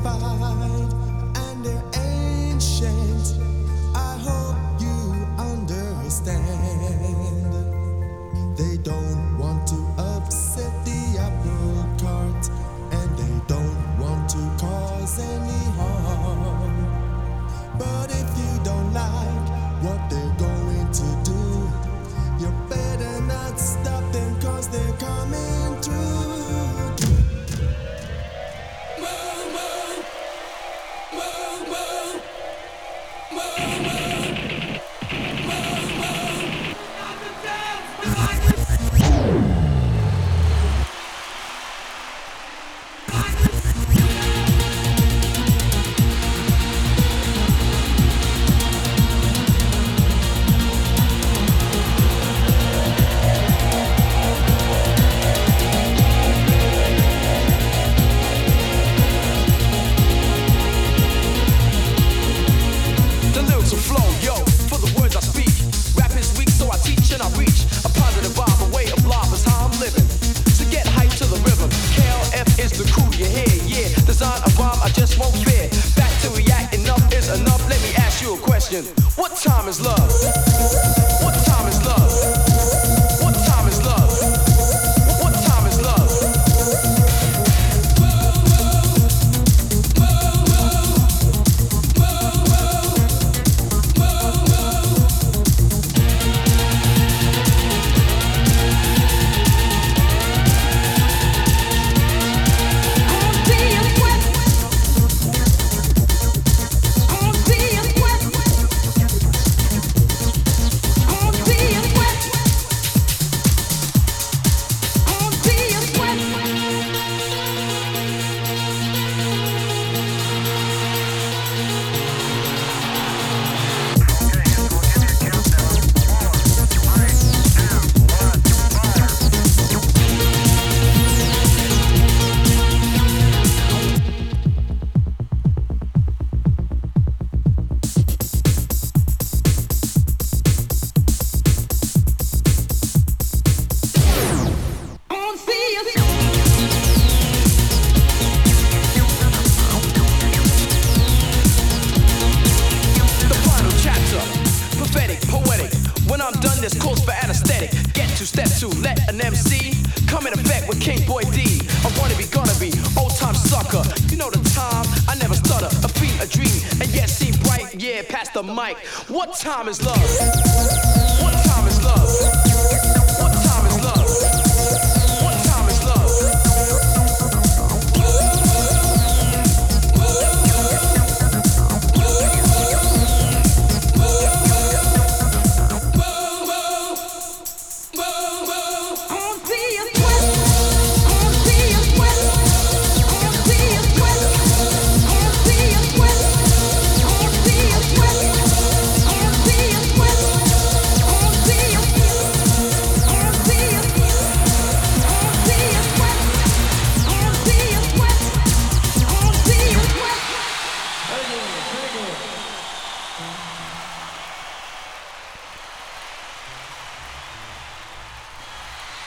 dignified and they're ancient. I hope you understand. They don't want to upset the apple cart and they don't want to cause any harm. But if you don't like what they're going to do, you better not stop them 'cause they're coming through. What time is love? What time is love? What time is love? What time is love? The mic. What time is love? What